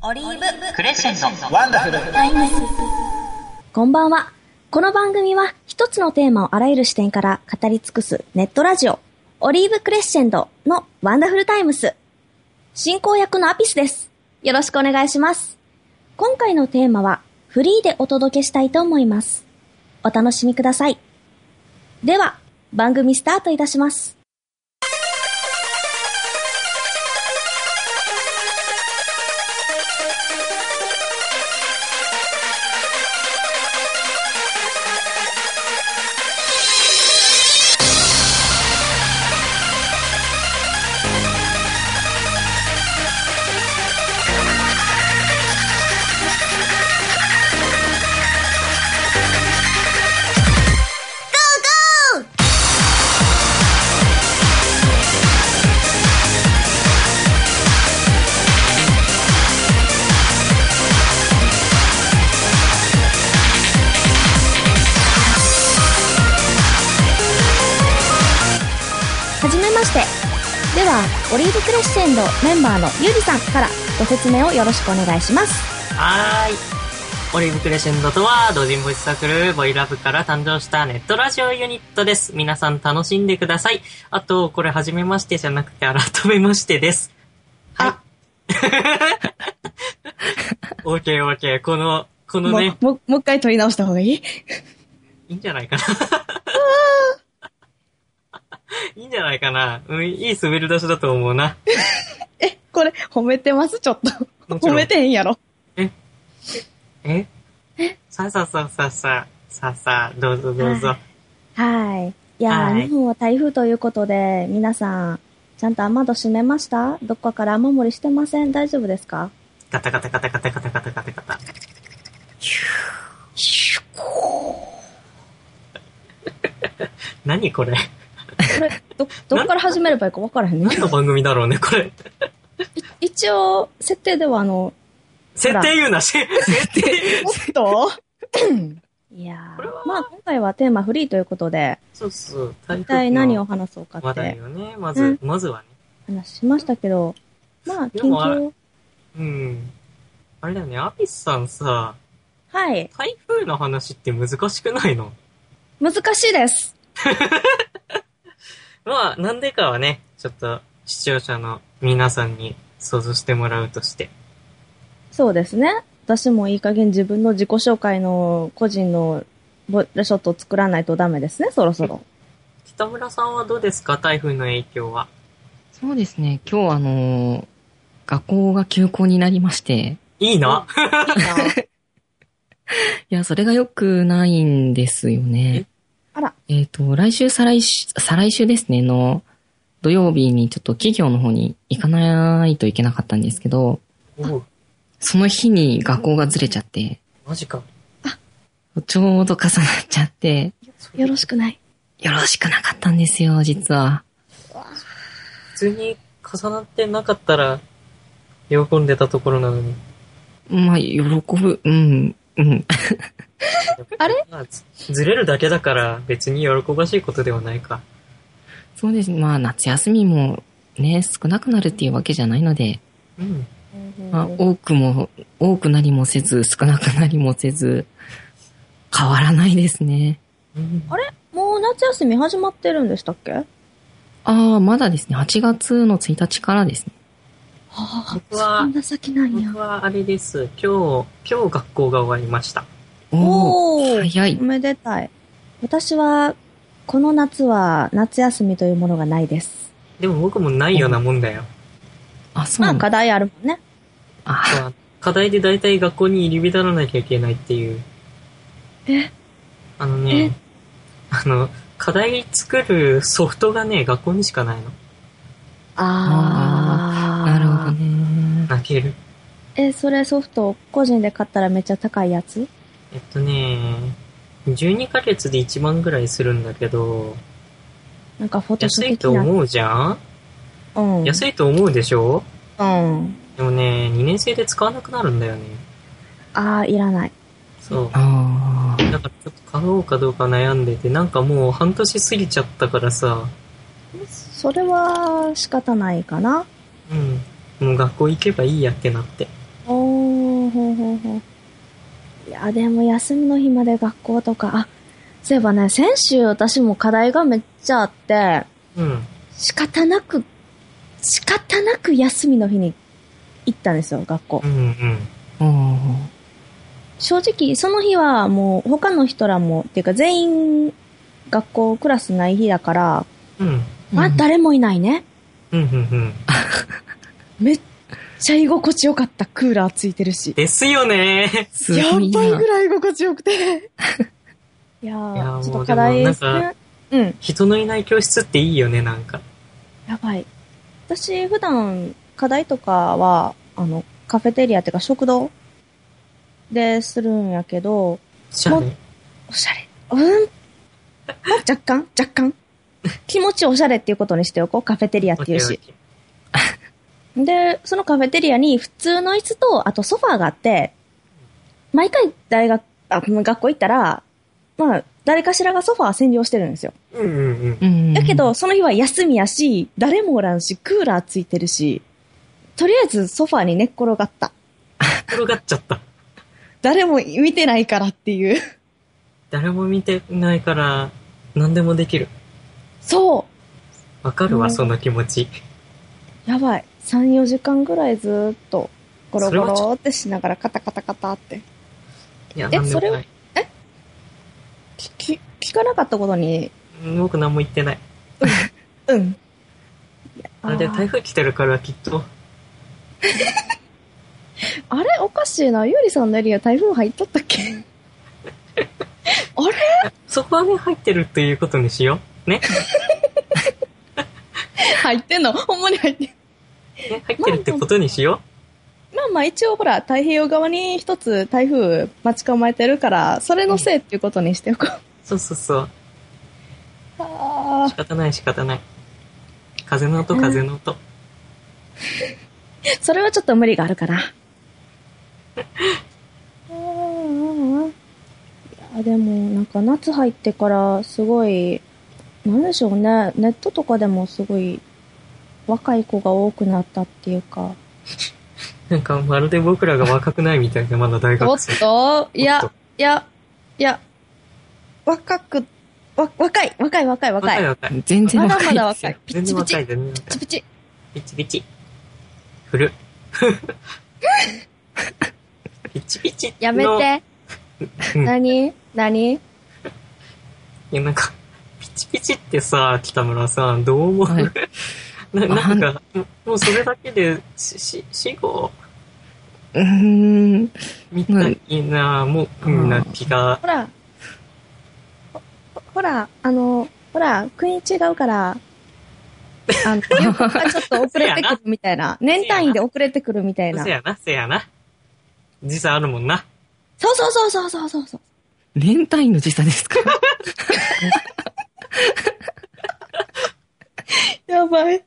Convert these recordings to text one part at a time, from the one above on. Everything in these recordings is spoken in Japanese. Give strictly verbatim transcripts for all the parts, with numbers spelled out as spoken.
オリーブクレッシェンドワンダフルタイムス。 こんばんは。この番組は一つのテーマをあらゆる視点から語り尽くすネットラジオオリーブクレッシェンドのワンダフルタイムス。進行役のアピスです。よろしくお願いします。今回のテーマはフリーでお届けしたいと思います。お楽しみください。では番組スタートいたします。ではオリーブクレッシェンドメンバーのゆうりさんからご説明をよろしくお願いします。 はーい。オリーブクレッシェンドとは同人ボイスサークルボイラブから誕生したネットラジオユニットです。皆さん楽しんでください。あとこれ初めましてじゃなくて改めましてです。はい。オーケーオーケー。このこのねもうもう一回撮り直した方がいい？いいんじゃないかな。いいんじゃないかな。うん、いい滑り出しだと思うな。 え、これ褒めてます？ちょっと褒めてへんやろ。 えええさあさあさあさあさあさあさあどうぞどうぞ。 はい。いやー、日本は台風ということで皆さんちゃんと雨戸閉めました？どっかから雨漏りしてません？大丈夫ですか？ ガタガタガタガタガタガタガタガタ。何これ？ これどどっから始めればいいか分からへんね。 何の番組だろうねこれ。 一応設定ではあの設定言うなし。設定。 もっといやー、まあ今回はテーマフリーということで、 そうそう。 一体何を話そうかって話題よね。まず、 うん、 まずはね。 話しましたけど、まあ近況。 うん。あれだよね。アピスさんさ。 はい。 台風の話って難しくないの？ 難しいです。 まあ、なんでかはね、ちょっと視聴者の皆さんに想像してもらうとして。 そうですね。私もいい加減自分の自己紹介の個人のボレショットを作らないとダメですね、そろそろ。 北村さんはどうですか、台風の影響は。 そうですね、今日あのー、学校が休校になりまして。 いいな。 いいな。いや、それが良くないんですよね。 あら。 えっと、来週、再来週、再来週ですね、の土曜日にちょっと企業の方に行かないといけなかったんですけど、その日に学校がずれちゃって。 マジか。 あ、ちょうど重なっちゃって。 よろしくない。 よろしくなかったんですよ、実は。 普通に重なってなかったら、喜んでたところなのに。 まあ、喜ぶ、うん、うん。 あれ、 まあ、ずれるだけだから別に喜ばしいことではないか。 そうですね。まあ夏休みもね少なくなるっていうわけじゃないので、 うん、 まあ、多くも多くなりもせず少なくなりもせず変わらないですね。 うん、あれもう夏休み始まってるんでしたっけ？ああまだですね。はちがつのついたちからですね。 はあ、僕はそんな先なんや。 僕はあれです。今日今日学校が終わりました。 おー、 早い。 おめでたい。私は、この夏は夏休みというものがないです。 でも僕もないようなもんだよ。 あ、そうなんだ。 まあ課題あるもんね。 あ課題で大体学校に入り浸らなきゃいけないっていう。 えあのね、あの、課題作るソフトがね、学校にしかないの。 あー。 なるほどね。 泣ける。 え、それソフト個人で買ったらめっちゃ高いやつ？ えっとね、じゅうにかげつでいちまんぐらいするんだけど、 なんかフォトショー安いと思うじゃん？うん。安いと思うでしょ？ うん。 でもね、にねん生で使わなくなるんだよね。 あー、いらない。 そう。 あだからちょっと買おうかどうか悩んでて、なんかもう半年過ぎちゃったからさ。 それは仕方ないかな。 うん。もう学校行けばいいやってなって。 おほうほう。いや、でも休みの日まで学校とか、あ、そういえばね、先週私も課題がめっちゃあって、 うん。 仕方なく、仕方なく休みの日に行ったんですよ、学校。 うんうん。 正直、その日はもう他の人らも、っていうか全員学校クラスない日だから、 うん。 まあ誰もいないね。 うんうんうん。 めっちゃ居心地よかった。クーラーついてるし。 ですよね。 すごやばいな。 いぐらい居心地よくて。いやー、 いやーちょっと課題ですね。うん。 人のいない教室っていいよね、なんか。 やばい。私、普段、課題とかは、あの、カフェテリアっていうか食堂でするんやけど、 おしゃれ。 おしゃれ。うん。若干若干気持ちおしゃれっていうことにしておこう。カフェテリアっていうし。で、そのカフェテリアに普通の椅子と、あとソファーがあって、毎回大学、あ、学校行ったら、まあ、誰かしらがソファー占領してるんですよ。 うんうんうん。 うんだけど、その日は休みやし、誰もおらんし、クーラーついてるし、とりあえずソファーに寝っ転がった。 転がっちゃった。 誰も見てないからっていう。 誰も見てないから、何でもできる。 そわかるわ、 うんその気持ち。 う。やばい。さん、よじかんぐらいずーっと、ゴロゴそれはちょロってしながらカタカタカタって。 いや、 えなんでもな。 それ聞き、聞かなかったことに、 僕何も言ってない。 うん。 あれで台風来てるからきっと。 あれおかしいな。ゆうりさんのエリア台風入っとったっけあれそこはね、入ってるっていうことにしよう。ね。 入ってんのほんまに入ってん。 ね、入ってるってことにしよまあまあ一応ほら、太平洋側に一つ台風待ち構えてるから、それのせいっていうことにしておこう。 う。そうそうそう。 あ仕方ない仕方ない。風の音、風の音。 ーそれはちょっと無理があるかな。あーいや、でもなんか夏入ってからすごい、なんでしょうね、ネットとかでもすごい若い子が多くなったっていうか。 なんかまるで僕らが若くないみたいな、まだ大おっ学生。 といやおっと、 いや、いや、若く、わ、若い、若い、若い、若い。 若い若い。 全然まだ若いですよまだ若い。。ピッチピチ全然若い、。全然若い。 ピチピチ。 ピチピチ。古っ。ピチピチの。 やめて。 うん。い何何や、なんか、ピチピチってさ、北村さん、どう思う、 はい、 ななんか、もうそれだけで、し、し、死後、 うーん。 みたいな、もう、うんな気がほ。ら、ほ、ほら、あの、ほら、国違うから、あの、入国がちょっと遅れてくるみたいな。年単位で遅れてくるみたいな。 せやな、せやな。時差あるもんな。 そうそうそうそうそうそうそう。 年単位の時差ですか？ やばい。うー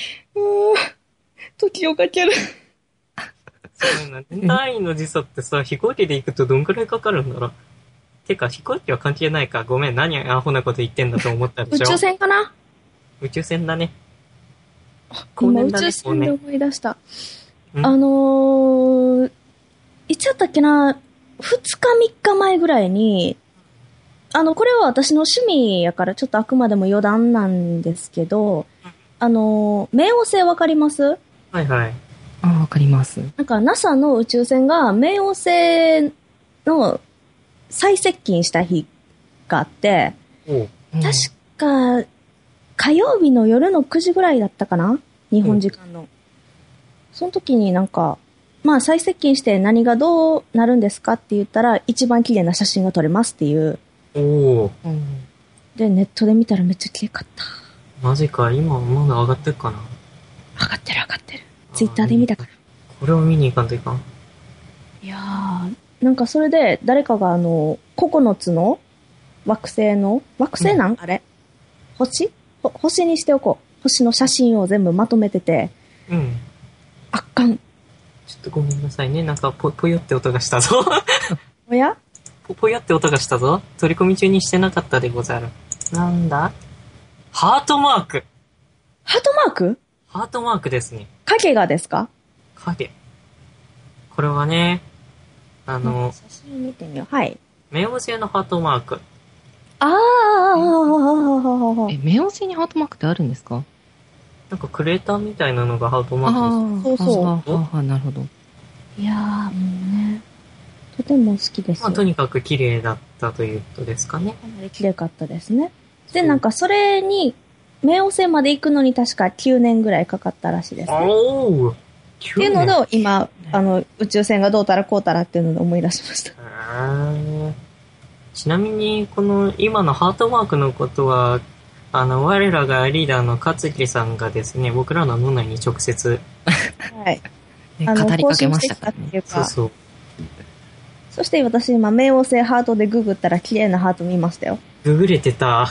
時をかける。 そうなんだ。単位の時差ってさ、飛行機で行くとどんくらいかかるんだろう。てか、飛行機は関係ないか。ごめん、何アホなこと言ってんだと思ったでしょ。 宇宙船かな宇宙船だね。 今宇だね宙船で思い出した。 うんあのー、いつやったっけな、ふつかみっかまえぐらいに、あの、これは私の趣味やからちょっとあくまでも余談なんですけど、あのー、冥王星わかります？ はいはい。 あ、わかります。 なんか ナサ の宇宙船が冥王星の最接近した日があって、 おう。 確か火曜日の夜のくじぐらいだったかな？日本時間の。その時になんか、まあ最接近して何がどうなるんですかって言ったら一番綺麗な写真が撮れますっていう。 おお。 で、ネットで見たらめっちゃ綺麗かった。 マジか、今まだ上がってるかな。 上がってる上がってる。ツイッターで見たから。 これを見に行かんといかん。 いやー、なんかそれで誰かがあの、ここのつの惑星の、惑星なん、うん、あれ星ほ星にしておこう。星の写真を全部まとめてて。 うん。 圧巻。 ちょっとごめんなさいね。なんかぽ、ぽよって音がしたぞ。 おやぽ、ぽよって音がしたぞ。取り込み中にしてなかったでござる。なんだハートマーク。 ハートマーク？ ハートマークですね。 影がですか？ 影。これはね、 あの、 写真見てみよう。はい。 冥王星のハートマーク。 ああ、 え、冥王星にハートマークってあるんですか？ なんかクレーターみたいなのがハートマークです。 そうそう。 ああ、ああ、なるほど。 いやー、もうね、とても好きですよ。 まあ、とにかく綺麗だったということですかね。 かなり綺麗かったですね。で、なんかそれに、冥王星まで行くのに確かきゅうねんぐらいかかったらしいですね。 おーっていうのを今、あの、宇宙船がどうたらこうたらっていうので思い出しました。 ちなみに、この今のハートマークのことは、あの、我らがリーダーの勝木さんがですね、僕らの脳内に直接、 はい。 語りかけましたからね。 そうそう。 そして私今、冥王星ハートでググったら綺麗なハート見ましたよ。 ググれてた。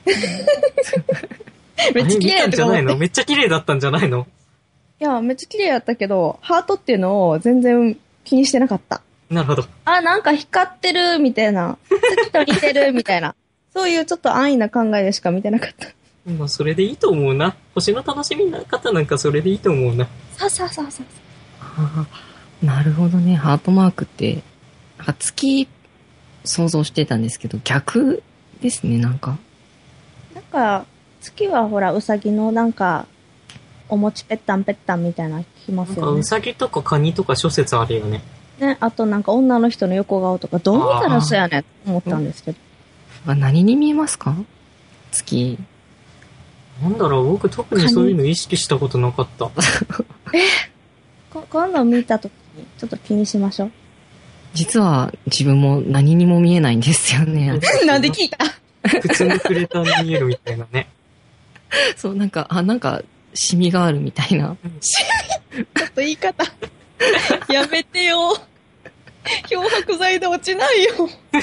めっちゃ綺麗だったんじゃないの？めっちゃ綺麗だったんじゃないの？ いや、めっちゃ綺麗だったけど、ハートっていうのを全然気にしてなかった。 なるほど。 あ、なんか光ってる、みたいな。月と似てる、みたいな。そういうちょっと安易な考えでしか見てなかった。 まあ、それでいいと思うな。星の楽しみな方なんかそれでいいと思うな。 さあさあさあさあ。なるほどね。ハートマークって、なんか月想像してたんですけど、逆ですね、なんか。 なんか、月はほら、うさぎのなんか、お餅ぺったんぺったんみたいな聞きますよね。 なんかうさぎとかカニとか諸説あるよね。 ね、あとなんか女の人の横顔とか、どう見たらそうやねんって思ったんですけど。 あ、何に見えますか？月。 なんだろう、僕特にそういうの意識したことなかった。 えこ今度見たときにちょっと気にしましょう。 実は自分も何にも見えないんですよね。 なんで聞いた？ 普通のクレーターに見えるみたいなね。 そう、なんか、あ、なんか、シミがあるみたいな。 シミちょっと言い方。やめてよ。漂白剤で落ちないよ。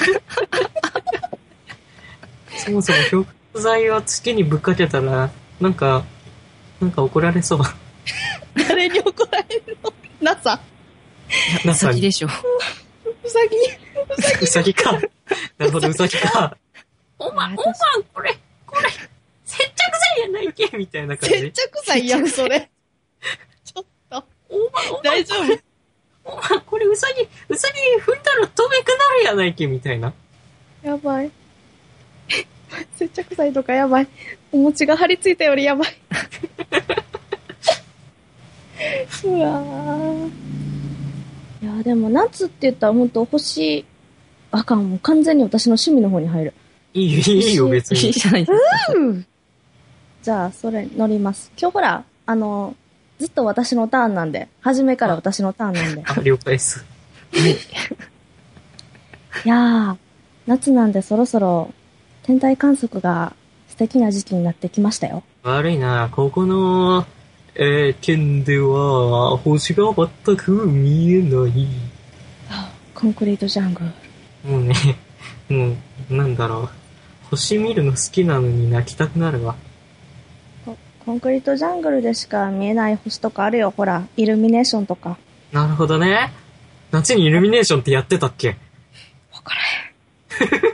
そもそも漂白剤は月にぶっかけたら、なんか、なんか怒られそう。 誰に怒られるの？ ナサ。 うさぎでしょ。 うさぎ、 うさぎ。うさぎか。なるほど、うさぎか。おま、おま、これ、これ、接着剤やないけみたいな感じ。 接着剤やん、それ。ちょっと。 おま、おま、 大丈夫？ おま、これうさぎ、うさぎ踏んだら飛べくなるやないけみたいな。 やばい。接着剤とかやばい。お餅が張り付いたよりやばい。うわー。いやでも夏って言ったらほんと星、あかん、もう完全に私の趣味の方に入る。 いいよ、いいよ、別に。 いいじゃないですか。 うん。じゃあ、それ乗ります。今日ほら、あの、ずっと私のターンなんで、初めから私のターンなんで。 あ、了解です。 はい。 いやー、夏なんでそろそろ天体観測が素敵な時期になってきましたよ。 悪いな、ここの、えー、県では星が全く見えない。 コンクリートジャングル。 もうね、もう、なんだろう。星見るの好きなのに泣きたくなるわ。 コ、コンクリートジャングルでしか見えない星とかあるよ。ほら、イルミネーションとか。 なるほどね。夏にイルミネーションってやってたっけ？ わからへん。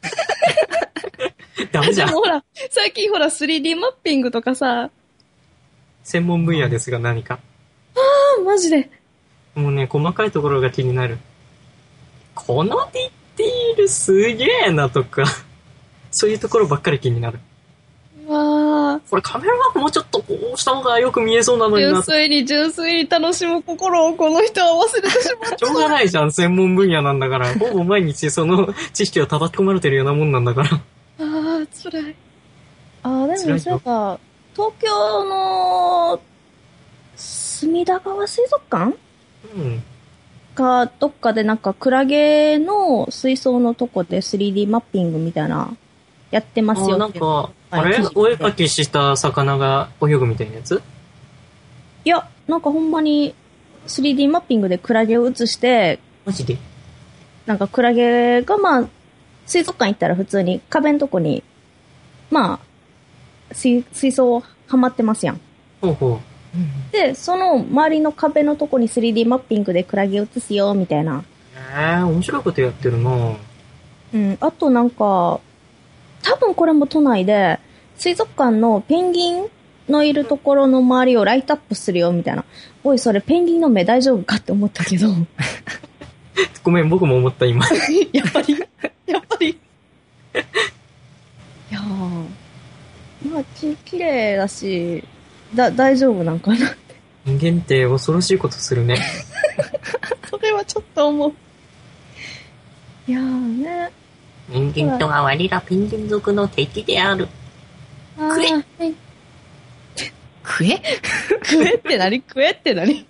ダメじゃん。 でもほら、最近ほら スリーディー マッピングとかさ。 専門分野ですが何か。 ああ、マジで。 もうね、細かいところが気になる。このディティールすげえなとか、そういうところばっかり気になる。 うわこれカメラワークもうちょっとこうした方がよく見えそうなのにな。 純粋に純粋に楽しむ心をこの人は忘れてしまった。 しょうがないじゃん、専門分野なんだから。ほぼ毎日その知識を叩き込まれてるようなもんなんだから。 ああ、辛い。ああ、でもそういえば、東京の隅田川水族館うん。 か、どっかでなんかクラゲの水槽のとこで スリーディー マッピングみたいな、やってますよあ、なんって。 か、あれはいお絵かきした魚が泳ぐみたいなやつ？ いや、なんかほんまに スリーディー マッピングでクラゲを映して、 マジで？ なんかクラゲがまあ、水族館行ったら普通に壁のとこに、まあ、水、水槽はまってますやん。 ほうほうんで、その周りの壁のとこに スリーディー マッピングでクラゲ映すよ、みたいな。 う。えー、面白いことやってるな。 うん。あとなんか、多分これも都内で、水族館のペンギンのいるところの周りをライトアップするよ、みたいな。おい、それペンギンの目大丈夫かって思ったけど。 ごめん、僕も思った今。 やっぱり、やっぱり。いやー、まあ、き、綺麗だし、だ、大丈夫なんかなって。 人間って恐ろしいことするね。 それはちょっと思う。いやーね。 人間とは我らペンギン族の敵である。 食え食え食えって何食えって何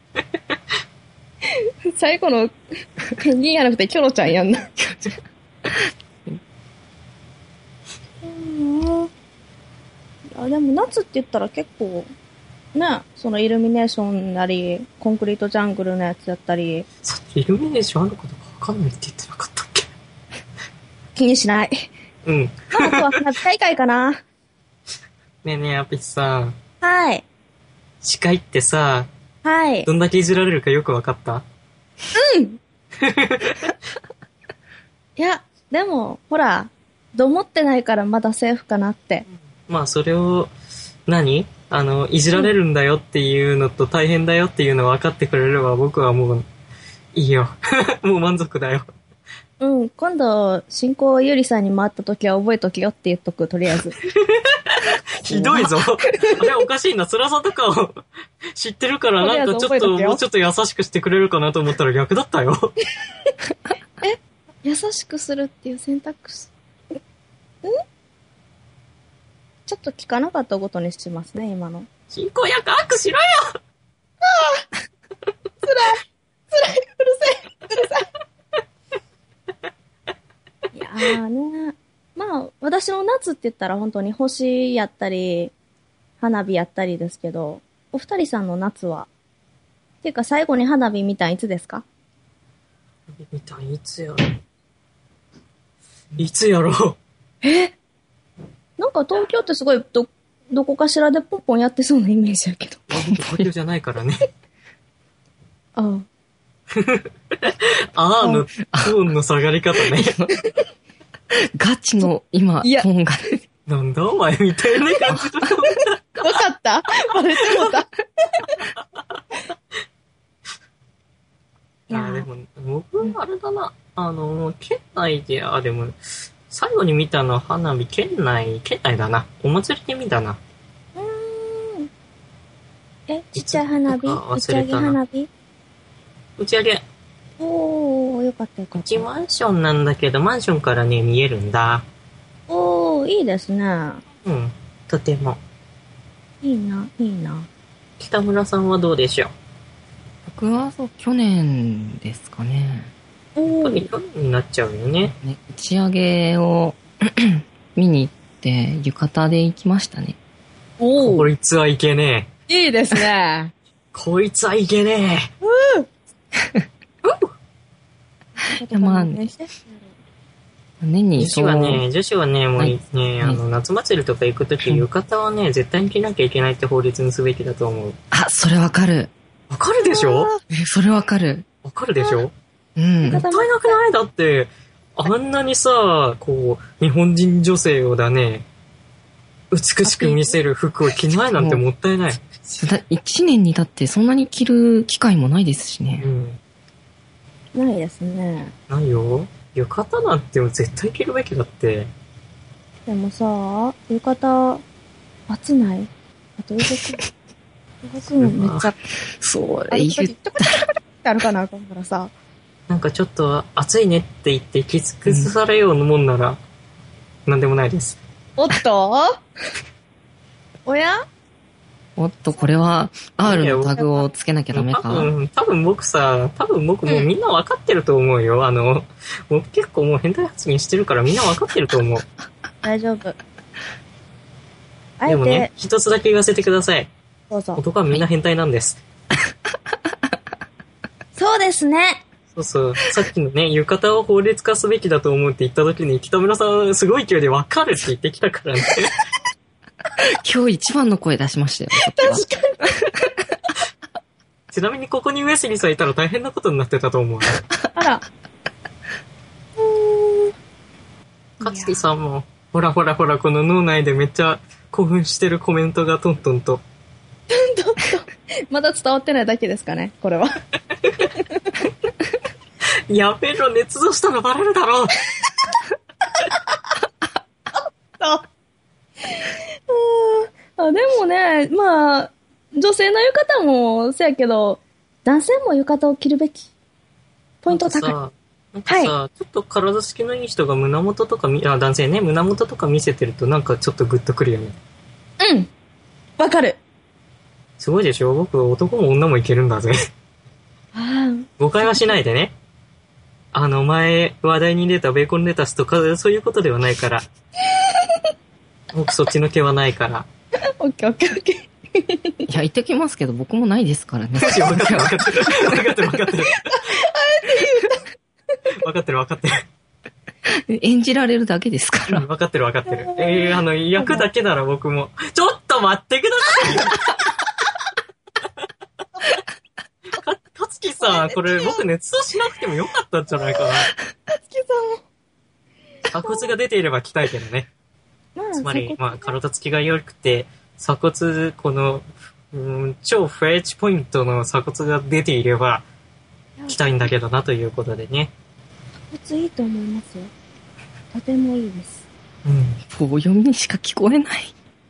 最後のペンギンやなくてキョロちゃんやんな。いやでも夏って言ったら結構ね、そのイルミネーションなりコンクリートジャングルのやつやったり。 さっきイルミネーションあることが分かんないって言ってなかったっけ？ 気にしない。 うん。 あとは花火大会かな。 ねえねえアピスさん。 はい。 司会ってさ、 はい。 どんだけいじられるかよく分かった？ うんいや、でも、ほら、どもってないからまだセーフかなって。 まあ、それを、何？あの、いじられるんだよっていうのと大変だよっていうのを分かってくれれば僕はもう、いいよ。もう満足だよ。 うん、今度、進行ゆりさんに回った時は覚えとけよって言っとく、とりあえず。 ひどいぞ。あれおかしいな。辛さとかを知ってるからなんかちょっと、もうちょっと優しくしてくれるかなと思ったら逆だったよ。 え優しくするっていう選択肢。んちょっと聞かなかったことにしますね、今の。 進行役握しろよ。ああ辛い。辛い。うるせえ。うるさい。いやーね。まあ、私の夏って言ったら本当に星やったり、花火やったりですけど、お二人さんの夏はっていうか最後に花火見たんいつですか？ 見たんいつやろいつやろうえなんか東京ってすごいど、どこかしらでポンポンやってそうなイメージやけど。 東京じゃないからね。 ああ。 あーのトーンの下がり方ね。 ガチの今、トーンが。 なんだお前みたいな感じのトーン。 わかったバレてもた。 いや、でも、僕はあれだな。あの、県内で、あ、でも、最後に見たのは花火、県内、県内だな。お祭りで見たな。 うーん。え、ちっちゃい花火打ち上げ花火打ち上げ。 おー、よかったよかった。 うちマンションなんだけど、マンションからね、見えるんだ。 おー、いいですね。 うん、とても。 いいな、いいな。 北村さんはどうでしょう？ 僕はそう、去年ですかね。 やっぱり去年になっちゃうよね。 ね、打ち上げを見に行って、浴衣で行きましたね。 おー。 こいつはいけねいいですね。 こいつはいけねうーいやまあね年に女子はね、女子はね、もうね、はい、あの、夏祭りとか行くとき、浴衣はね、絶対に着なきゃいけないって法律にすべきだと思う。 あ、それわかる。 わかるでしょ？ え、それわかる。 わかるでしょ？ うん。 もったいなくない？だって、あんなにさ、こう、日本人女性をだね、美しく見せる服を着ないなんてもったいない。 一年にだってそんなに着る機会もないですしね。 うん。ないですね。 ないよ。浴衣なんて絶対着るべきだって。 でもさ、浴衣、暑ないあと動く。動くのめっちゃ。 そう、言ったって歩かなあかんからさ。 なんかちょっと暑いねって言ってきつくされようなもんなら、うん、なんでもないです。 おっとおやおっと、これは アール のタグをつけなきゃダメか。 多分、多分僕さ、多分僕もうみんな分かってると思うよ。うん、あの、僕結構もう変態発言してるからみんな分かってると思う。 大丈夫。 でもね、一つだけ言わせてください。 どうぞ。 男はみんな変態なんです。はい、 そうですね。 そうそう。さっきのね、浴衣を法律化すべきだと思うって言った時に、北村さんすごい勢いで分かるって言ってきたからね。 今日一番の声出しましたよ。 確かに。 ちなみにここにウエスリーさんいたら大変なことになってたと思う。 あら。 かつてさんも、ほらほらほら、この脳内でめっちゃ興奮してるコメントがトントンと。 トントンと。まだ伝わってないだけですかね、これは。 やめろ、捏造したのバレるだろう。 ああ、でもね、まあ、女性の浴衣もそうやけど、男性も浴衣を着るべき。ポイント高い。 なんかさ、はい、ちょっと体つきのいい人が胸元とかみ、あ、男性ね、胸元とか見せてるとなんかちょっとグッとくるよね。 うん。わかる。 すごいでしょ？僕、男も女もいけるんだぜ。 あ誤解はしないでね。あの、前、話題に出たベーコンレタスとか、そういうことではないから。僕、そっちの気はないから。 オッケーオッケーオッケー。いや、言ってきますけど、僕もないですからね。 分かってる分かってる。分かってる分かってる。分かってる分かってる。演じられるだけですから。 分かってる分かってる。えー、あの、役だけなら僕も。ちょっと待ってくださいか、かつきさん、これ僕熱造しなくてもよかったんじゃないかな。かつきさんも。 鎖骨が出ていれば着たいけどね。つまり、まあ、体つきが良くて、鎖骨、この、うん、超フレッチポイントの鎖骨が出ていれば、着たいんだけどなということでね。 鎖骨いいと思いますよ。とてもいいです。 うん。棒読みにしか聞こえない。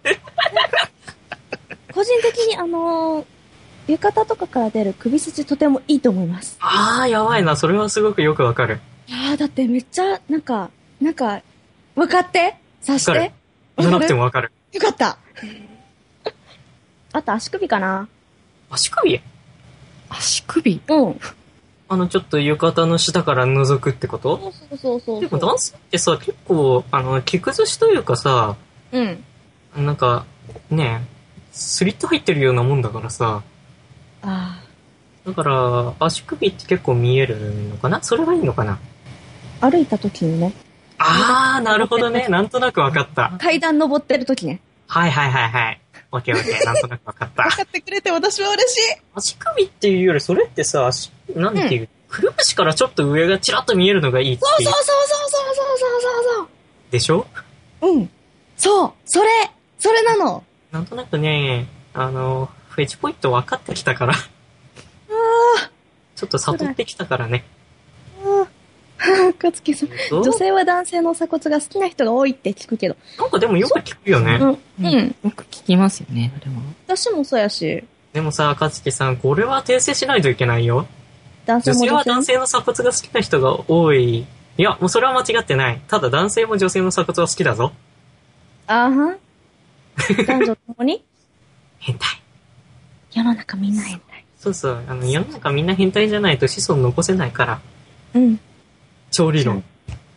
個人的にあのー、浴衣とかから出る首筋とてもいいと思います。 あー、やばいな。それはすごくよくわかる。 いやー、だってめっちゃ、なんか、なんか、分かって察して。 言わなくてもわかる。 よかった。あと足首かな。 足首？ 足首？ うん。 あの、ちょっと浴衣の下から覗くってこと？ そうそうそうそう。 でも男性ってさ、結構、あの、着崩しというかさ、 うん。 なんか、ねえ、スリット入ってるようなもんだからさ。 ああ。だから、足首って結構見えるのかな？それがいいのかな？ 歩いた時にね。 あー、なるほどね。なんとなくわかった。 階段登ってる時ね。 はいはいはいはい。オッケーオッケー。なんとなくわかった。 わかってくれて私は嬉しい。 足首っていうより、それってさ、足、なんていう、うん、くるぶしからちょっと上がチラッと見えるのがいいっていう。 そうそうそうそうそうそうそうそう。 でしょ？ うん。そう。それそれなの。 なんとなくね、あの、フェチポイント分かってきたから。ああ。 ちょっと悟ってきたからね。 ああ。かつきさん。女性は男性の鎖骨が好きな人が多いって聞くけど。 なんかでもよく聞くよね。 うん。うん。 よく聞きますよね、あれは。 私もそうやし。 でもさ、かつきさん、これは訂正しないといけないよ。 男性も女性は男性の鎖骨が好きな人が多い。いや、もうそれは間違ってない。ただ男性も女性の鎖骨は好きだぞ。 あーはん。男女ともに変態。 世の中みんな変態。 そうそう。あの、世の中みんな変態じゃないと子孫残せないから。 うん。 超理論。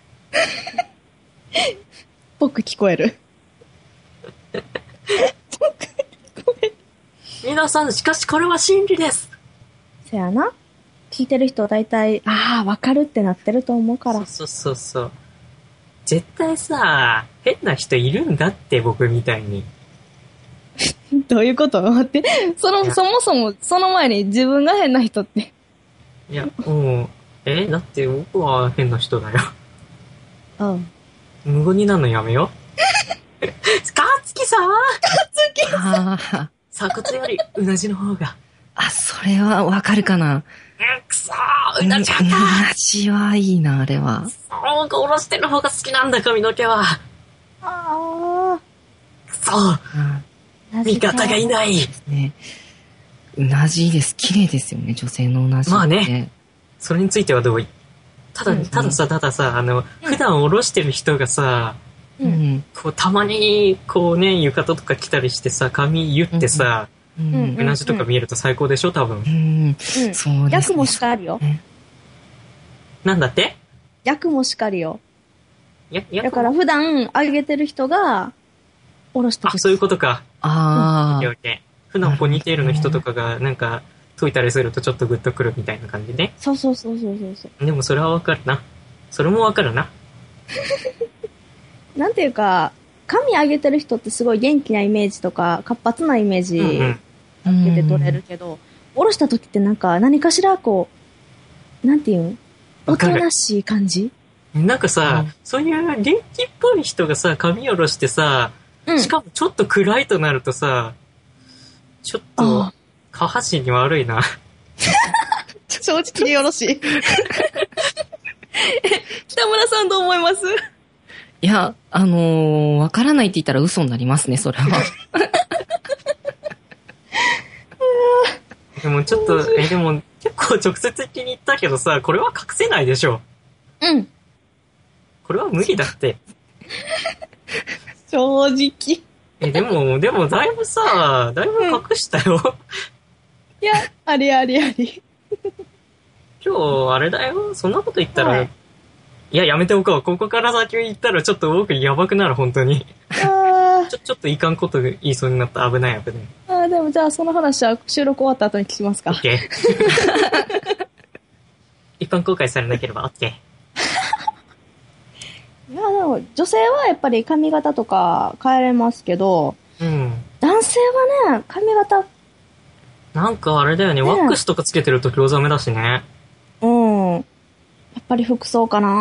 僕聞こえる。僕聞こえる。 皆さん、しかしこれは真理です。 せやな。聞いてる人は大体、ああ、わかるってなってると思うから。 そうそうそう。絶対さ、変な人いるんだって、僕みたいに。 どういうこと？待って。その、そもそも、その前に自分が変な人って。 いや、もう、え、だって僕は変な人だよ。 うん。 無言になるのやめよ。かつきさん！かつきさん！ 鎖骨よりうなじの方が。 あ、それはわかるかな。 くそー、うなじゃった。うなじはいいな、あれは。 そう、下ろしてる方が好きなんだ、髪の毛は。 ああ。 くそー。うん、味方がいない。 ね。うなじいいです。綺麗ですよね、女性のうなじって。 まあね。それについては同意。ただ、たださ、たださ、あの、普段下ろしてる人がさ、うん、こう、たまに、こうね、浴衣とか着たりしてさ、髪言ってさ、うん、うなじとか見えると最高でしょ、多分。うん。 うん、そうですね。役もしかりよ。 なんだって？ 役もしかりよ。 や、やだから普段上げてる人が、下ろした時。 あ、そういうことか。 ああ、 うん。普段ポニーテールの人とかが、なんか、解いたりするとちょっとグッとくるみたいな感じで。 そうそうそうそうそうそう。 でもそれはわかるな。それもわかるな。 なんていうか、髪上げてる人ってすごい元気なイメージとか、活発なイメージ、うんうん受けて取れるけど、下ろした時ってなんか何かしらこう、なんていうんおとなしい感じなんかさ、うん、そういう元気っぽい人がさ、髪下ろしてさ、うん、しかもちょっと暗いとなるとさ、ちょっと、下半身に悪いな。 正直によろしい。 北村さんどう思います？ いや、あのー、わからないって言ったら嘘になりますね、それは。 でもちょっと、え、でも結構直接的に言ったけどさ、これは隠せないでしょ。 うん。 これは無理だって。 正直。 え、でも、でもだいぶさ、だいぶ隠したよ。 いや、ありありあり。 今日、あれだよ。そんなこと言ったら、 はい、 いや、やめておこう。ここから先言ったらちょっと僕やばくなる、本当に。 あちょ、ちょっといかんこと言いそうになった。危ない危ない。 あー、でもじゃあその話は収録終わった後に聞きますか。 オッケー。一般公開されなければオッケー。 いや、でも女性はやっぱり髪型とか変えれますけど、 うん。 男性はね、髪型、 なんかあれだよね、 ねワックスとかつけてると興ざめだしね。 うん。やっぱり服装かな。 うん。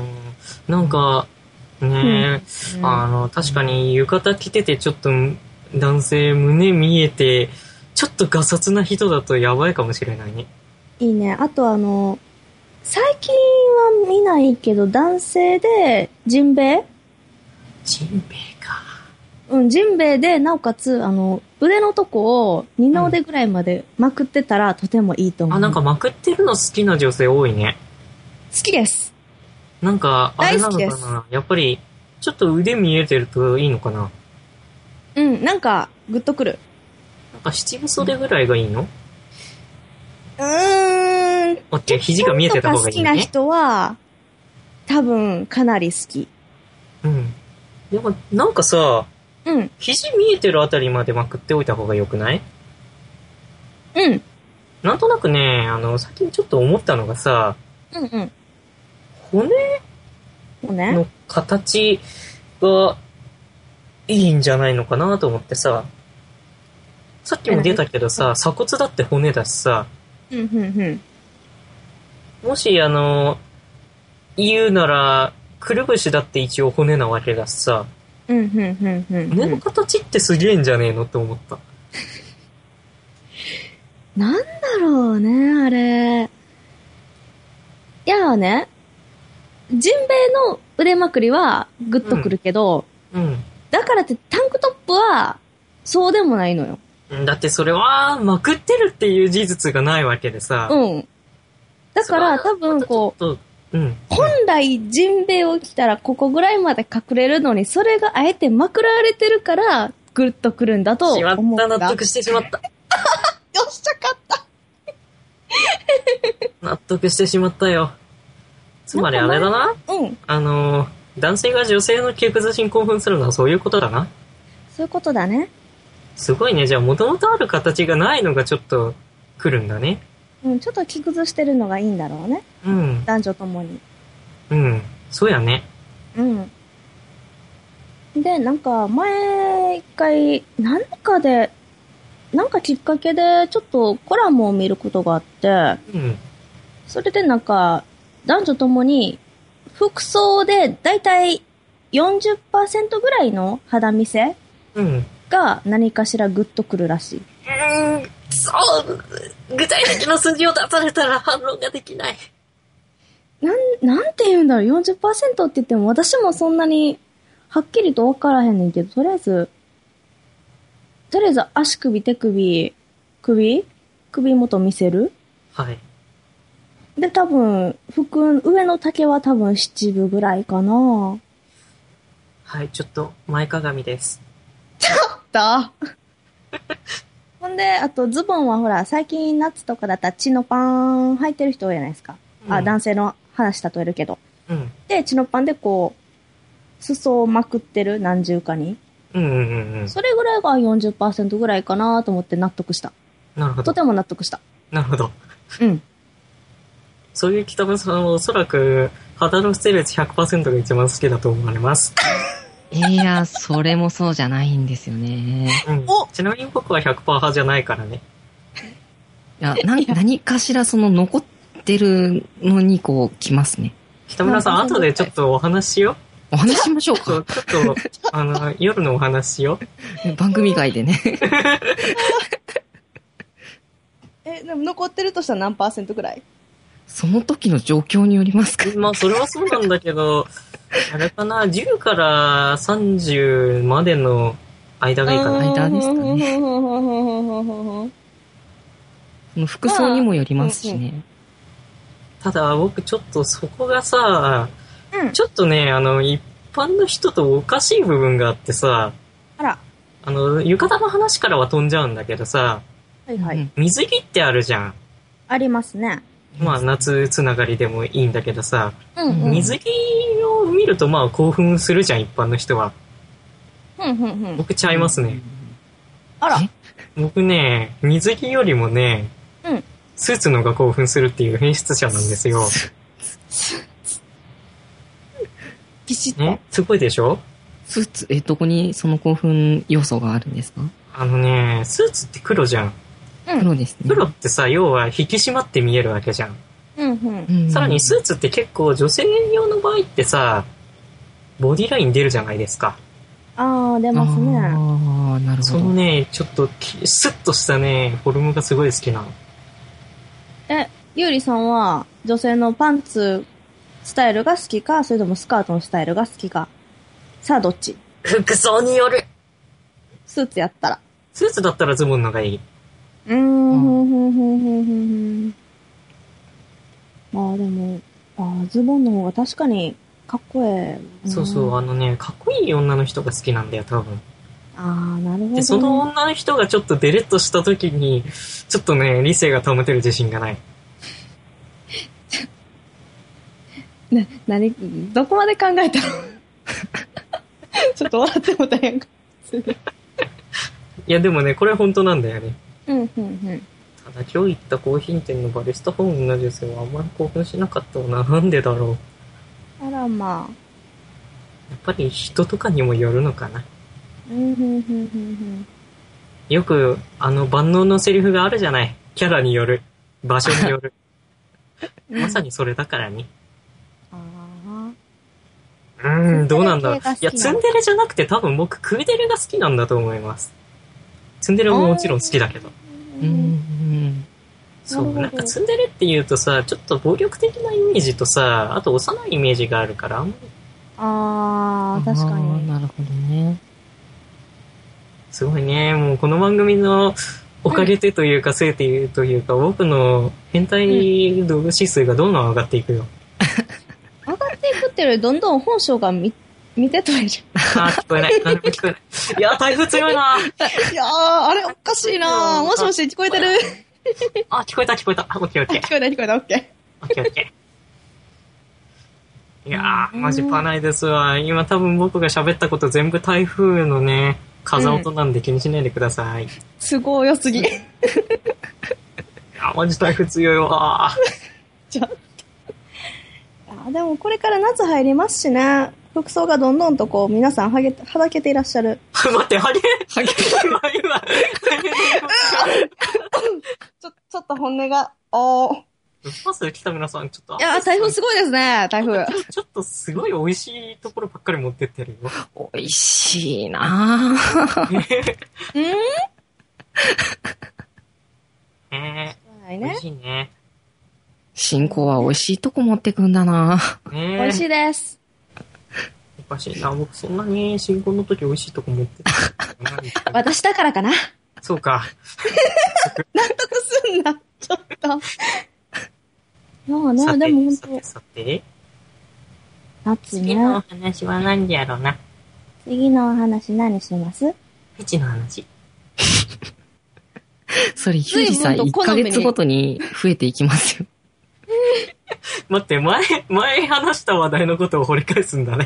なんか、ねえ、うん、あの、確かに浴衣着ててちょっと男性胸見えて、ちょっとガサツな人だとやばいかもしれないね。 いいね。あとあの、最近は見ないけど、男性で、ジンベエジンベエか。 うん、ジンベエで、なおかつ、あの、腕のとこを二の腕ぐらいまでまくってたら、とてもいいと思う。 あ、なんかまくってるの好きな女性多いね。 好きです。 なんか、あれなのか大好きな、やっぱり、ちょっと腕見えてるといいのかな。 うん、なんか、グッとくる。 なんか七分袖ぐらいがいいの？ うーん。 オッケー、肘が見えてた方がいいね。 好きな人は、多分、かなり好き。 うん。でも、なんかさ、 うん。 肘見えてるあたりまでまくっておいた方が良くない？ うん。 なんとなくね、あの、最近ちょっと思ったのがさ、 うんうん。 骨骨の形がいいんじゃないのかなと思ってさ、さっきも出たけどさ、鎖骨だって骨だしさ、 うんうんうん。 もしあの、言うなら、くるぶしだって一応骨なわけだしさ、 うんうんうんうん。 骨の形ってすげえんじゃねえのって思った。 なんだろうね、あれ。いやね、ジンベエの腕まくりはグッとくるけど、 うん。うんだからってタンクトップはそうでもないのよ。 だってそれはまくってるっていう事実がないわけでさ。 うん。だから多分こう、 うん、 本来ジンベエを着たらここぐらいまで隠れるのに、それがあえてまくられてるからグッとくるんだと思った。 しまった、納得してしまった。 よっしゃかった。 納得してしまったよ。つまりあれだな。 うん。 あのー、男性が女性の着崩しに興奮するのはそういうことだな。 そういうことだね。 すごいね。じゃあ元々ある形がないのがちょっと来るんだね。 うん、ちょっと着崩してるのがいいんだろうね。 うん。 男女ともに。 うん。そうやね。 うん。で、なんか前一回、なんかで、なんかきっかけでちょっとコラムを見ることがあって、 うん。 それでなんか男女ともに服装でだいたい よんじゅっパーセント ぐらいの肌見せうん。 が何かしらグッとくるらしい。 うーん、そう、具体的な数字を出されたら反論ができない。 なん、なんて言うんだろう、よんじゅっパーセント って言っても私もそんなにはっきりと分からへんねんけど、とりあえず、とりあえず足首、手首、首首元見せる？ はい。 で、多分、服、上の丈は多分七分ぐらいかな。 はい、ちょっと前かがみです。 ちょっとほんで、あとズボンはほら、最近夏とかだったらチノパン履いてる人多いじゃないですか。うん、あ、男性の話例えるけど。 うん。 で、チノパンでこう、裾をまくってる、何重かに。 うんうんうんうん。 それぐらいが よんじゅっパーセント ぐらいかなと思って納得した。 なるほど。 とても納得した。 なるほど。 うん。 そういう北村さんはおそらく肌の不正率 ひゃくパーセント が一番好きだと思われます。 いや、それもそうじゃないんですよね。 うん、ちなみに僕は ひゃくパーセント 派じゃないからね。 いや、な何かしらその残ってるのにこう来ますね。 北村さん、後でちょっとお話ししよう。 お話ししましょうか。 ちょっと、あの、夜のお話しよう。番組外でね。 え、でも残ってるとしたら何パーセントぐらい？ その時の状況によりますか？ まあ、それはそうなんだけど、あれかな、じゅうからさんじゅうまでの間がいいかな。 間ですかね。その服装にもよりますしね。 ただ、僕ちょっとそこがさ、 うん、 ちょっとね、あの、一般の人とおかしい部分があってさ、 あら。 あの、浴衣の話からは飛んじゃうんだけどさ、 はいはい。 水着ってあるじゃん。 ありますね。 まあ、夏つながりでもいいんだけどさ、 うんうん、 水着を見るとまあ興奮するじゃん、一般の人は。 うんうんうん、僕ちゃいますね。 あら。 僕ね、水着よりもね、 うん、 スーツの方が興奮するっていう変質者なんですよ。 ピシッと。 ね、すごいでしょ？ スーツ、え、どこにその興奮要素があるんですか？ あのね、スーツって黒じゃん。 黒ですね。 黒ってさ、要は引き締まって見えるわけじゃん。 うんうん、 さらにスーツって結構女性用の場合ってさ、ボディライン出るじゃないですか。 ああ、出ますね。 ああ、なるほど。 そのね、ちょっとスッとしたね、フォルムがすごい好きなの。 え、ゆうりさんは女性のパンツスタイルが好きか、それともスカートのスタイルが好きか。さあどっち？ 服装による。 スーツやったら。 スーツだったらズボンの方がいい。 うーん、ふんふんふんふんふん。まあでも、あズボンの方が確かにかっこええ。 そうそう、あのね、かっこいい女の人が好きなんだよ、多分。 ああ、なるほど、ね。 で、その女の人がちょっとデレッとした時に、ちょっとね、理性が保てる自信がない。 な、なに、どこまで考えたのちょっと笑ってもたやんか。 いや、でもね、これ本当なんだよね。 うん、うん、うん。 ただ今日行ったコーヒー店のバリスタホームの女性はあんまり興奮しなかったな。なんでだろう。 あらまあ。 やっぱり人とかにもよるのかな。 うん、うん、うん、うん。 よく、あの万能のセリフがあるじゃない。キャラによる。場所による。まさにそれだからね。 あうーん、どうなんだろう。いや、ツンデレじゃなくて多分僕、クーデレが好きなんだと思います。ツンデレももちろん好きだけど。 うん。 そう、なんかツンデレって言うとさ、ちょっと暴力的なイメージとさ、あと幼いイメージがあるから、あんまり。 あー、確かに。 なるほどね。 すごいね。もうこの番組のおかげでというか、せいていうというか、僕の変態度指数がどんどん上がっていくよ。 上がっていくっていうより、どんどん本性が見、見て取れる。 あー、聞こえない。何も聞こえない。いやー、台風強いなー。 いやー、あれおかしいなー。もしもし、聞こえてる？ あ、聞こえた、聞こえた。オッケーオッケー。 聞こえた、聞こえた、オッケー。 オッケーオッケー。いやー、マジパないですわ。今多分僕が喋ったこと全部台風のね、風音なんで気にしないでください。 すごい良すぎ。 あ、マジ台風強いわー。 ちょっと。あ、でもこれから夏入りますしね。服装がどんどんとこう、皆さんはげ、はだけていらっしゃる。 待って、はげ、はげ、今、今。 ちょ、ちょっと本音が、おー。 パス来た皆さん、ちょっと。 いや、台風すごいですね、台風。 ちょっとすごい美味しいところばっかり持ってってるよ。 美味しいなぁ。 うんえー、美味しいね。 新興は美味しいとこ持ってくんだなぁ。 ね美味しいです。 おかしいな。僕そんなに新婚の時美味しいとこ持ってた。 私だからかな。 そうか。 納得すんな、ちょっと。まあね、でも本当。 さてさて。 夏ね。 次のお話は何でやろうな。 次のお話何します？ フェチの話。 それ、ゆうじさんいっかげつごとに増えていきますよ。 待って、前、前話した話題のことを掘り返すんだね。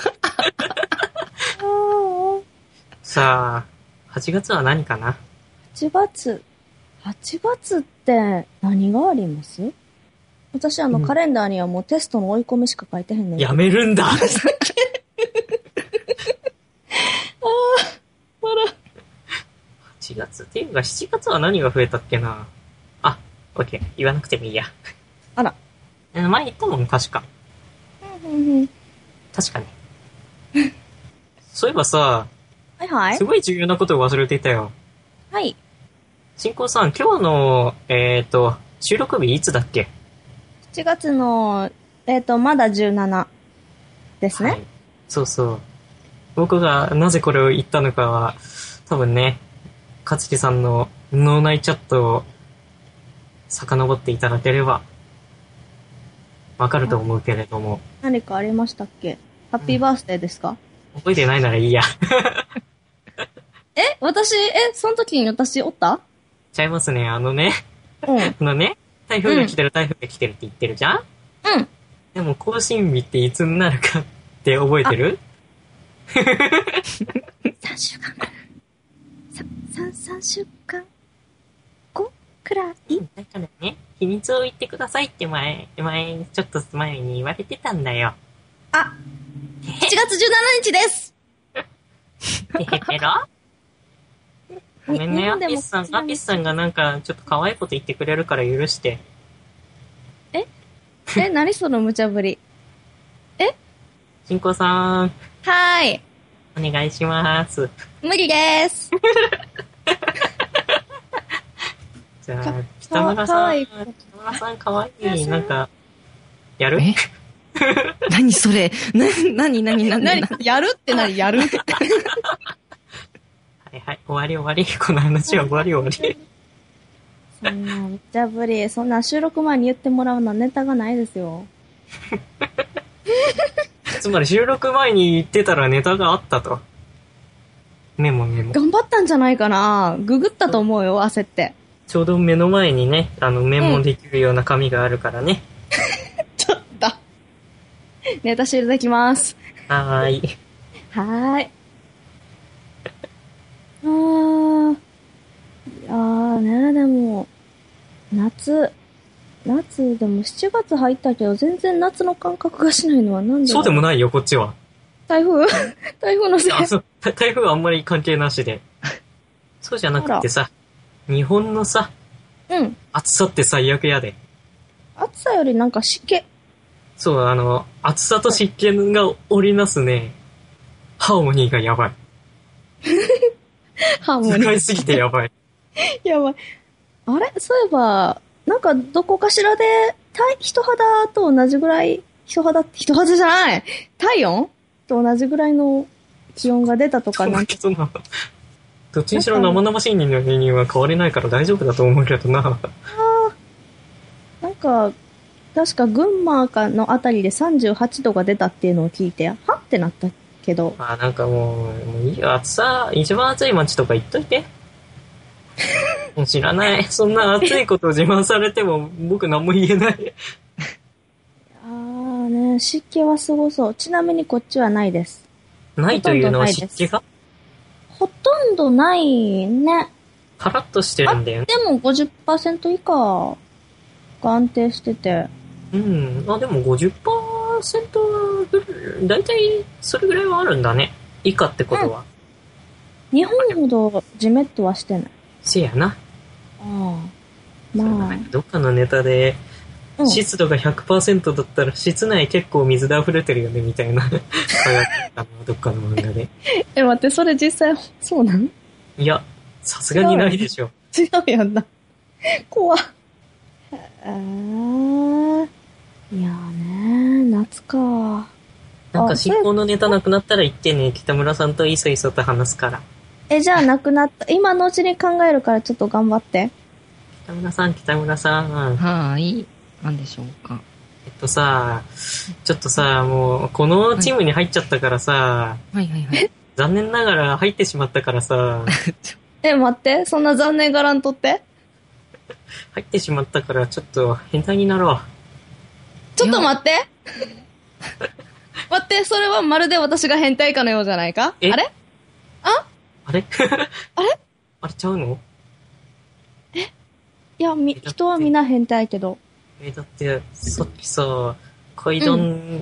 さあ、はちがつは何かな？ はちがつ。はちがつって何があります？私あの、うん、カレンダーにはもうテストの追い込みしか書いてへんねん。 やめるんだ。ああ、 笑う。 はちがつっていうかしちがつは何が増えたっけな。あ、オッケー。言わなくてもいいや。 あら。 前言ったもん、確か。確かに。そういえばさ、 はいはい。 すごい重要なことを忘れていたよ。 はい。 新婚さん、今日の、えっと、収録日いつだっけ？ ちがつの、えっと、まだじゅうしちですね。 はい。そうそう。僕がなぜこれを言ったのかは、多分ね、かつきさんの脳内チャットを遡っていただければ、わかると思うけれども。 何かありましたっけ？ハッピーバースデーですか？ うん、覚えてないならいいや。 え私、え、その時に私おった？ ちゃいますね、あのね。 うん。 あのね、台風が来てる、台風が来てるって言ってるじゃん？ うん。 でも更新日っていつになるかって覚えてる？ さんしゅうかんかな。さ、さんしゅうかんごくらい？ だからね、秘密を言ってくださいって前、前、ちょっと前に言われてたんだよ。 あ、しちがつじゅうしちにちです。 てへぺろごめんね、アピスさん、アピスさんがなんかちょっと可愛いこと言ってくれるから許して。 ええ、何その無茶ぶり。えしんこさん。 はーい。 お願いします。 無理です。 じゃあ、北村さん、北村さん可愛い。なんか、やる？ え何それな、なになになになにやるって何やるはいはい、終わり終わり。この話は終わり終わり。 そんな無茶ぶり、そんな収録前に言ってもらうのはネタがないですよ。 つまり収録前に言ってたらネタがあったと。メモメモ。 頑張ったんじゃないかな。ググったと思うよ、焦って。 ちょうど目の前にね、あのメモできるような紙があるからね。 ちょっと。ネタ集いただきます。 はーい。 はーい。あー。いやーね、でも、夏、夏でもしちがつ入ったけど全然夏の感覚がしないのはなんで？ そうでもないよ、こっちは。 台風台風のせい。 あ、そう。台風はあんまり関係なしで。そうじゃなくてさ、日本のさ、 うん。 暑さって最悪やで。 暑さよりなんか湿気。 そう、あの、暑さと湿気が織りなすね、ハーモニーがやばい。 ハーモニー。 使いすぎてやばい。 やばい。あれそういえば、なんかどこかしらで、体人肌と同じぐらい、人肌、人肌じゃない体温と同じぐらいの気温が出たとかなんか。 どっちにしろ生々しい人間には変わりないから大丈夫だと思うけどな。あなんか、確か群馬かのあたりでさんじゅうはちどが出たっていうのを聞いて、はってなったけど。 あ、なんかもう、もういいよ、暑さ、一番暑い街とか言っといて。もう知らない。そんな暑いことを自慢されても僕何も言えない。 あーね、湿気はすごそう。ちなみにこっちはないです。 ないというのは湿気がほとんどないね。 カラッとしてるんだよね。 でも ごじゅっパーセント 以下が安定してて。 うん。あ、でも ごじゅっパーセント だいたいそれぐらいはあるんだね。以下ってことは。 うん、日本ほどジメッとはしてない。 せやな。 ああ。まあ。 どっかのネタで、 うん、 湿度が ひゃくパーセント だったら室内結構水で溢れてるよねみたいなどっかの漫画で。 え、待って、それ実際そうなん？ いや、さすがにないでしょ。 違うやんな。怖っ。あー。いやーね、夏か。 なんか進行のネタなくなったら言ってね、北村さんといそいそと話すから。 え、じゃあなくなった。今のうちに考えるからちょっと頑張って。 北村さん、北村さん。 はーい。なんでしょうか。 えっとさ、ちょっとさ、もう、このチームに入っちゃったからさ、 はいはいはい。 残念ながら入ってしまったからさ、 え、待って、そんな残念がらんとって入ってしまったからちょっと変態になろう。 ちょっと待って待って、それはまるで私が変態かのようじゃないか？あれああれあれあれちゃうの？ えいや、み、人はみんな変態けど。 え、だって、さっきさ、階段、うん、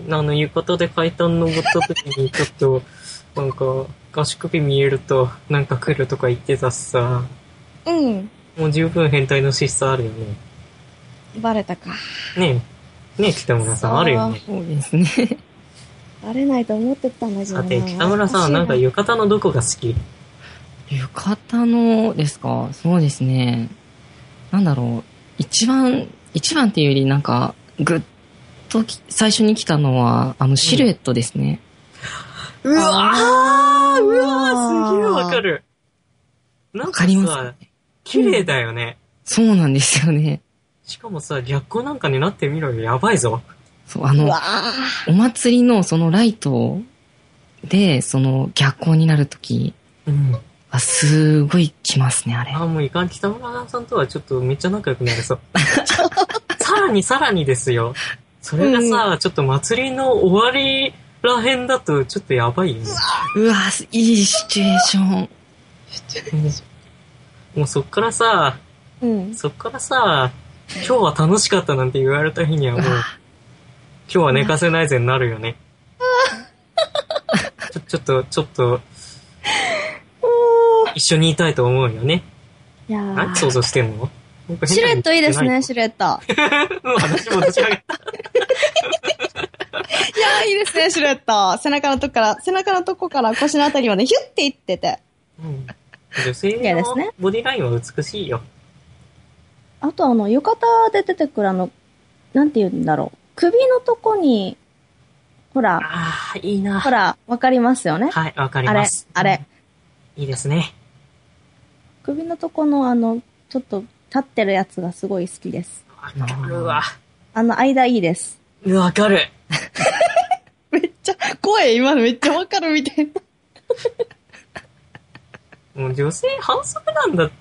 あの、浴衣で階段登った時にちょっと、なんか、足首見えると、なんか来るとか言ってたしさ。 うん。 もう十分変態の資質あるよね。 バレたか。 ねえ。ねえ、北村さん、あるよね。 そうですね。 バレないと思ってたんだけどな。 さて、北村さん、なんか浴衣のどこが好き？ 浴衣のですか？そうですね。なんだろう。一番、一番っていうよりなんか、 ぐっとき最初に来たのは、あの、シルエットですね。 うわーうわーすげえわかる。なんかさ、綺麗だよね、 うん。そうなんですよね。 しかもさ、逆光なんかになってみろよ。やばいぞ。 そう、あの、お祭りのそのライトで、その逆光になるとき、うん。あ、すごい来ますね、あれ。 あ、もういかん、北村さんとはちょっとめっちゃ仲良くなりそう。さらにさらにですよ。それがさ、うん、ちょっと祭りの終わりらへんだとちょっとやばいよね。 うわ、いいシチュエーション。 もうそっからさ、うん、そっからさ、今日は楽しかったなんて言われた日にはもう、今日は寝かせないぜになるよね。ちょ、ちょっと、ちょっと、一緒にいたいと思うよね。 いやー。 何想像してんの？ シルエットいいですね、シルエット。 もう話も立ち上げた。いやー、いいですね、シルエット。背中のとこから、背中のとこから腰のあたりまでヒュッていってて。 うん。女性のボディラインは美しいよ。 あとあの、浴衣で出てくるあの、なんて言うんだろう。首のとこに、ほら。 ああ、いいな。 ほら、わかりますよね。 はい、わかります。 あれ、あれ。 いいですね。 首のとこのあの、ちょっと立ってるやつがすごい好きです。 わかるわ。 あの間いいです。 わかる。 めっちゃ、声今のめっちゃわかるみたいな。もう女性反則なんだって。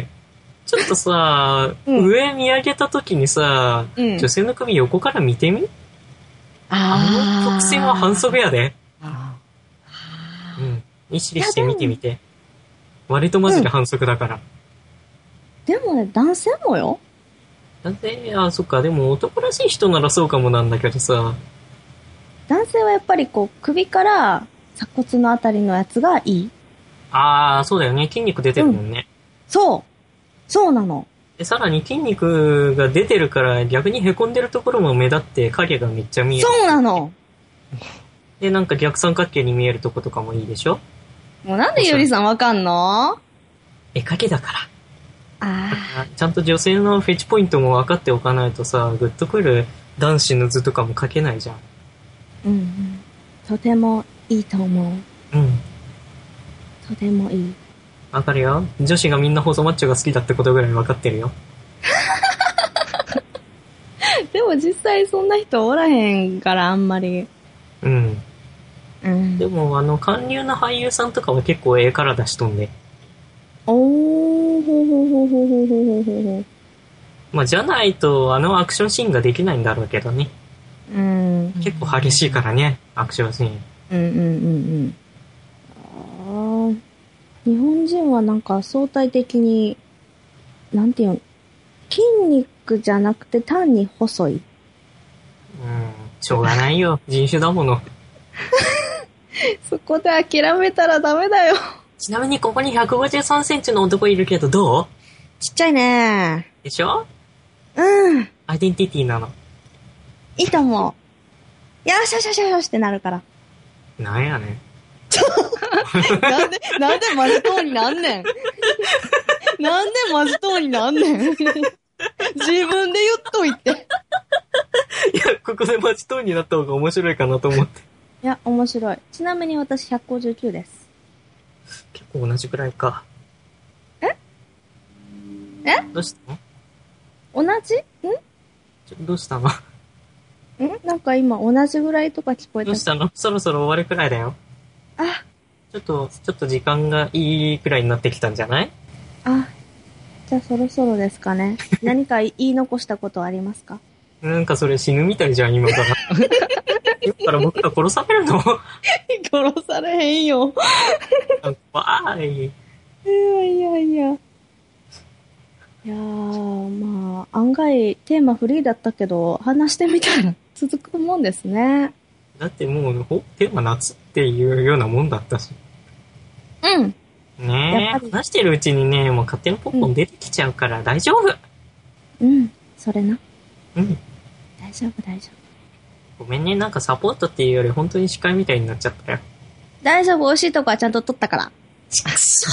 ちょっとさ、うん、上見上げた時にさ、うん、女性の首横から見てみ？あの曲線は反則やで。うん。意識して見てみて。割とマジで反則だから。うん、 でもね、男性もよ。 男性、あ、そっか。でも男らしい人ならそうかもなんだけどさ。 男性はやっぱりこう、首から鎖骨のあたりのやつがいい。 あー、そうだよね。筋肉出てるもんね。 うん、そう。そうなの。 で、さらに筋肉が出てるから逆に凹んでるところも目立って影がめっちゃ見える。 そうなの。 で、なんか逆三角形に見えるとことかもいいでしょ？ もうなんでゆりさんわかんの？ 絵描きだから。 ああ。ちゃんと女性のフェチポイントも分かっておかないとさ、グッとくる男子の図とかも描けないじゃん。 うんうん。とてもいいと思う。うん。とてもいい。 わかるよ。女子がみんな細マッチョが好きだってことぐらい分かってるよ。 でも実際そんな人おらへんからあんまり。 うん。 うん。 でもあの、韓流の俳優さんとかは結構ええから出しとんで。 おー、ほほほほほほほほ。 まあ、じゃないとあのアクションシーンができないんだろうけどね。 うん。 結構激しいからね、アクションシーン。 うんうんうんうん。ああ。日本人はなんか相対的に、なんていうの、筋肉じゃなくて単に細い。 うん、しょうがないよ。人種だもの。 そこで諦めたらダメだよ。 ちなみにここにひゃくごじゅうさんセンチの男いるけどどう？ ちっちゃいね。 でしょ？ うん。 アイデンティティなの。 いいと思う。よしよしよしよしってなるから。 なんやねん。 なんで、なんでマジトーンになんねん。なんでマジトーンになんねん。自分で言っといて。 いや、ここでマジトーンになった方が面白いかなと思って。 いや、面白い。ちなみに私ひゃくごじゅうきゅうです。 結構同じくらいか。 ええどうしたの？同じ？ん？ ちょどうしたの？ん？ なんか今同じぐらいとか聞こえた。 どうしたの？そろそろ終わるくらいだよ。 あ、 ちょっと、ちょっと時間がいいくらいになってきたんじゃない？ あ、じゃあそろそろですかね。何か言い残したことはありますか？ なんかそれ死ぬみたいじゃん、今から。今から僕が殺されるの？殺されへんよ。 わーい。 いやいやいや。いやー、まあ、案外テーマフリーだったけど、話してみたら続くもんですね。 だってもう、テーマ夏っていうようなもんだったし。 うん。 ねえ、話してるうちにね、もう勝手にポッポン出てきちゃうから大丈夫。 うん、うん、それな。 うん。 大丈夫、大丈夫。ごめんね、なんかサポートっていうより本当に司会みたいになっちゃったよ。 大丈夫、美味しいとこはちゃんと取ったから。 ちくそ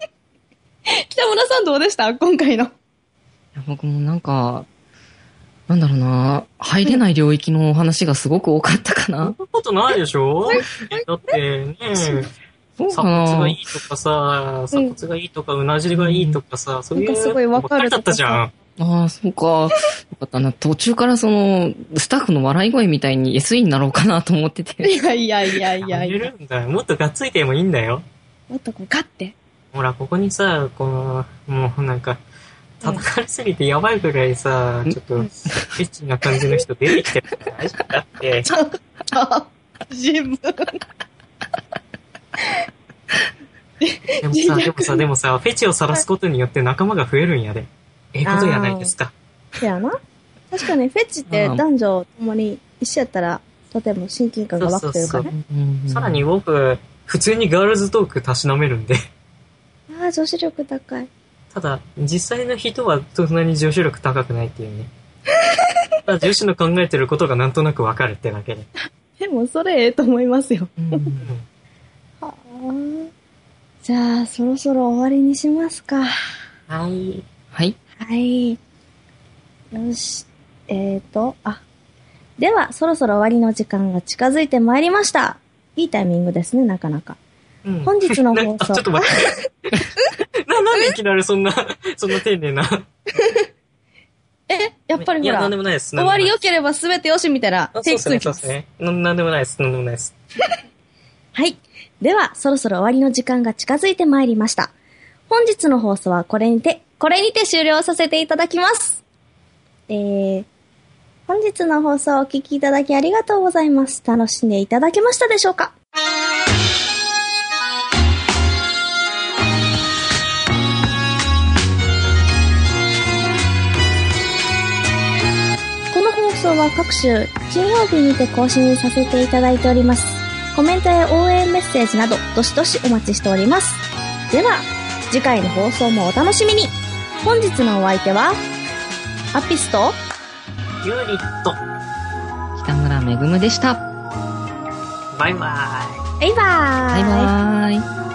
北村さんどうでした今回の。いや僕もなんか、 なんだろうな、入れない領域のお話がすごく多かったかな。 そんなことないでしょだってね、鎖骨がいいとかさ、鎖骨がいいとか、うなじがいいとかさ、そういうすごいわかるだったじゃん。 ああ、そうか。よかったな。途中からその、スタッフの笑い声みたいに エスイー になろうかなと思ってて。 いやいやいやいややめるんだよ。もっとがっついてもいいんだよ。 もっとこうガッて。 ほら、ここにさ、この、もうなんか、叩かれすぎてやばいぐらいさ、ちょっと、エッチな感じの人出てきてるから大丈夫だって。 ちょっと、自分。 でもさ、でもさ、でもさ、フェチを晒すことによって仲間が増えるんやで。ええことやないですか。 そやな。確かにフェチって男女ともに一緒やったら、とても親近感が湧くというかね。 さらに僕、普通にガールズトークたしなめるんで。 ああ、女子力高い。 ただ、実際の人はそんなに女子力高くないっていうね。ただ女子の考えてることがなんとなくわかるってだけで。 でもそれええと思いますよ。 うんはあ。じゃあ、そろそろ終わりにしますか。 はい。 はい。 はい。よし。えーと、あ。では、そろそろ終わりの時間が近づいてまいりました。いいタイミングですね、なかなか。 うん、 本日の放送。 あ、ちょっと待って。な、なんでいきなりそんな、そんな丁寧な。 え、やっぱりほら。 いや、なんでもないです。 終わり良ければ全てよしみたいな。 そうですね、そうですね。なんでもないです、なんでもないです。 はい。では、そろそろ終わりの時間が近づいてまいりました。本日の放送はこれにて、これにて終了させていただきます。えー、本日の放送をお聞きいただきありがとうございます。楽しんでいただけましたでしょうか？この放送は各週金曜日にて更新させていただいております。コメントや応援メッセージなどどしどしお待ちしております。では次回の放送もお楽しみに。本日のお相手はアピスとユーリット。 北村めぐむでした。 バイバーイ。 バイバーイ。 バイバーイ。